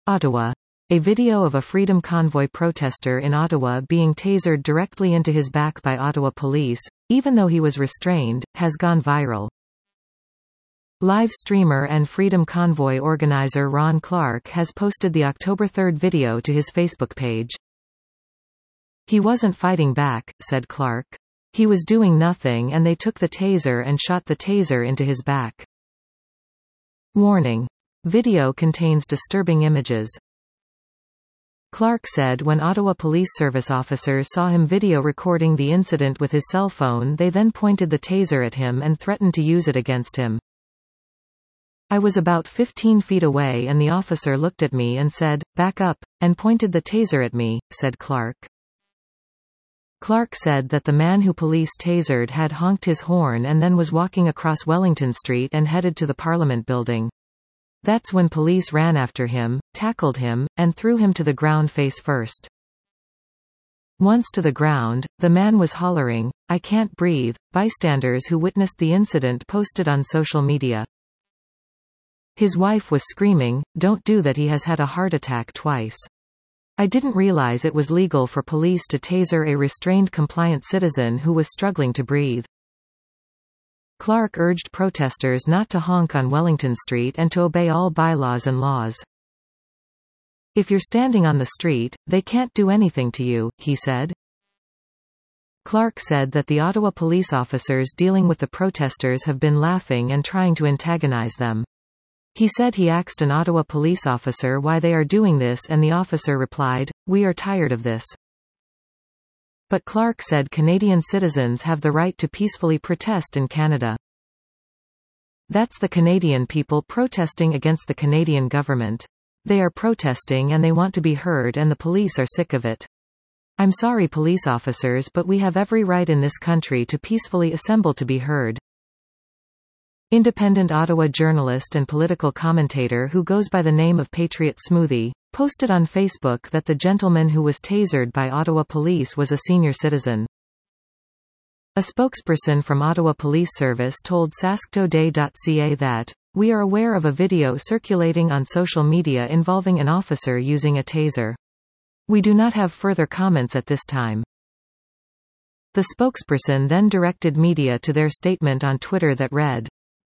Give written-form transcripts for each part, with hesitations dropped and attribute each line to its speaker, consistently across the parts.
Speaker 1: Ottawa. A video of a Freedom Convoy protester in Ottawa being tasered directly into his back by Ottawa police, even though he was restrained, has gone viral. Live streamer and Freedom Convoy organizer Ron Clark has posted the October 3 video to his Facebook page. "He wasn't fighting back," said Clark. "He was doing nothing and they took the taser and shot the taser into his back." Warning. Video contains disturbing images. Clark said when Ottawa Police Service officers saw him video recording the incident with his cell phone, they then pointed the taser at him and threatened to use it against him. "I was about 15 feet away and the officer looked at me and said, 'Back up,' and pointed the taser at me," said Clark. Clark said that the man who police tasered had honked his horn and then was walking across Wellington Street and headed to the Parliament building. That's when police ran after him, tackled him, and threw him to the ground face first. Once to the ground, the man was hollering, "I can't breathe." Bystanders who witnessed the incident posted on social media. His wife was screaming, "Don't do that, he has had a heart attack twice. I didn't realize it was legal for police to taser a restrained compliant citizen who was struggling to breathe." Clark urged protesters not to honk on Wellington Street and to obey all bylaws and laws. "If you're standing on the street, they can't do anything to you," he said. Clark said that the Ottawa police officers dealing with the protesters have been laughing and trying to antagonize them. He said he asked an Ottawa police officer why they are doing this and the officer replied, "We are tired of this." But Clark said Canadian citizens have the right to peacefully protest in Canada. "That's the Canadian people protesting against the Canadian government. They are protesting and they want to be heard and the police are sick of it. I'm sorry police officers, but we have every right in this country to peacefully assemble to be heard." Independent Ottawa journalist and political commentator who goes by the name of Patriot Smoothie, posted on Facebook that the gentleman who was tasered by Ottawa police was a senior citizen. A spokesperson from Ottawa Police Service told sasktoday.ca that, "We are aware of a video circulating on social media involving an officer using a taser. We do not have further comments at this time." The spokesperson then directed media to their statement on Twitter that read,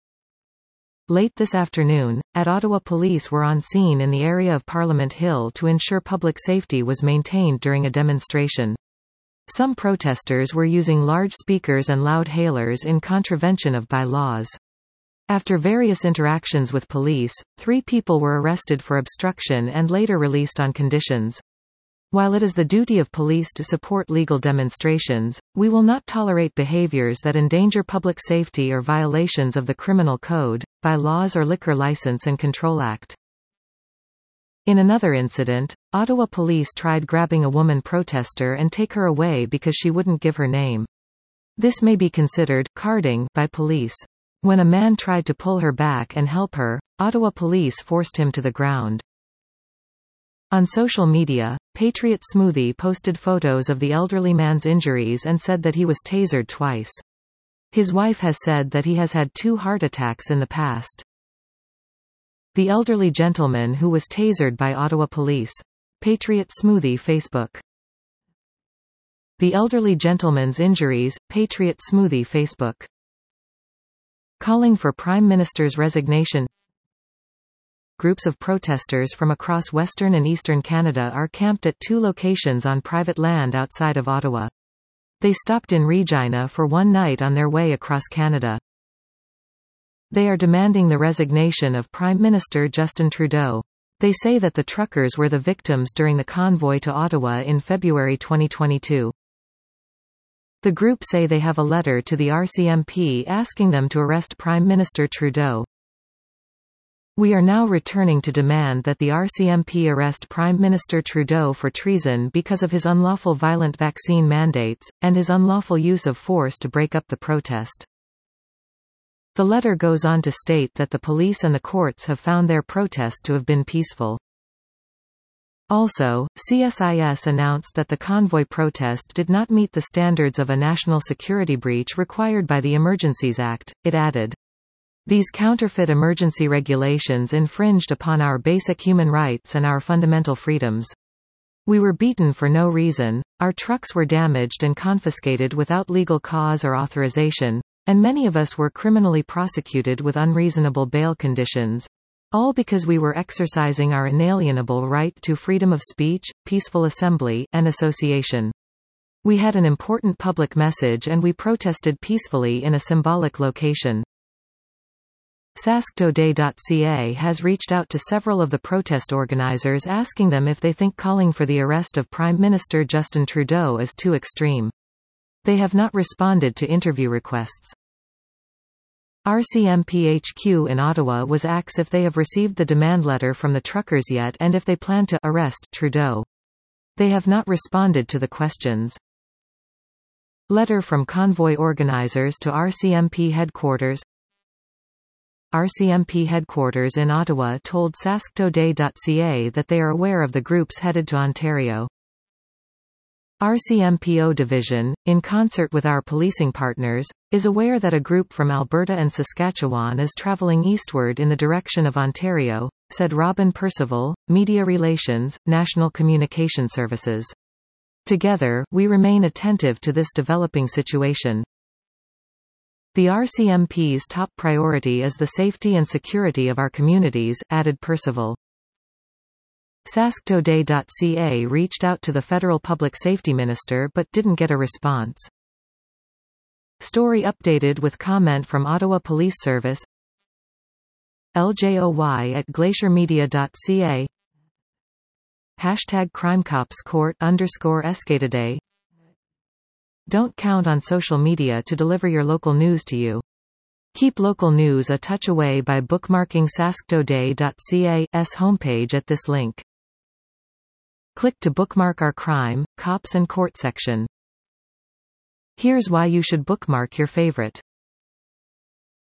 Speaker 1: "Late this afternoon, at Ottawa police were on scene in the area of Parliament Hill to ensure public safety was maintained during a demonstration. Some protesters were using large speakers and loud hailers in contravention of bylaws. After various interactions with police, 3 people were arrested for obstruction and later released on conditions. While it is the duty of police to support legal demonstrations, we will not tolerate behaviors that endanger public safety or violations of the Criminal Code, bylaws or Liquor License and Control Act." In another incident, Ottawa police tried grabbing a woman protester and take her away because she wouldn't give her name. This may be considered carding by police. When a man tried to pull her back and help her, Ottawa police forced him to the ground. On social media, Patriot Smoothie posted photos of the elderly man's injuries and said that he was tasered twice. His wife has said that he has had 2 heart attacks in the past. The elderly gentleman who was tasered by Ottawa police. Patriot Smoothie Facebook. The elderly gentleman's injuries, Patriot Smoothie Facebook. Calling for Prime Minister's resignation. Groups of protesters from across Western and Eastern Canada are camped at 2 locations on private land outside of Ottawa. They stopped in Regina for one night on their way across Canada. They are demanding the resignation of Prime Minister Justin Trudeau. They say that the truckers were the victims during the convoy to Ottawa in February 2022. The group say they have a letter to the RCMP asking them to arrest Prime Minister Trudeau. "We are now returning to demand that the RCMP arrest Prime Minister Trudeau for treason because of his unlawful violent vaccine mandates, and his unlawful use of force to break up the protest." The letter goes on to state that the police and the courts have found their protest to have been peaceful. Also, CSIS announced that the convoy protest did not meet the standards of a national security breach required by the Emergencies Act. It added, These counterfeit emergency regulations infringed upon our basic human rights and our fundamental freedoms. We were beaten for no reason, our trucks were damaged and confiscated without legal cause or authorization, and many of us were criminally prosecuted with unreasonable bail conditions. All because we were exercising our inalienable right to freedom of speech, peaceful assembly, and association. We had an important public message and we protested peacefully in a symbolic location. SaskToday.ca has reached out to several of the protest organizers asking them if they think calling for the arrest of Prime Minister Justin Trudeau is too extreme. They have not responded to interview requests. RCMP HQ in Ottawa was asked if they have received the demand letter from the truckers yet and if they plan to arrest Trudeau. They have not responded to the questions. Letter from convoy organizers to RCMP headquarters. RCMP headquarters in Ottawa told SaskToday.ca that they are aware of the groups headed to Ontario. RCMPO Division, in concert with our policing partners, is aware that a group from Alberta and Saskatchewan is travelling eastward in the direction of Ontario, said Robin Percival, Media Relations, National Communication Services. Together, we remain attentive to this developing situation. The RCMP's top priority is the safety and security of our communities, added Percival. SaskToday.ca reached out to the federal public safety minister but didn't get a response. Story updated with comment from Ottawa Police Service. LJOY@glaciermedia.ca #CrimeCopsCourt_Escatoday. Don't count on social media to deliver your local news to you. Keep local news a touch away by bookmarking SaskToday.ca's homepage at this link. Click to bookmark our crime, cops and court section. Here's why you should bookmark your favorite.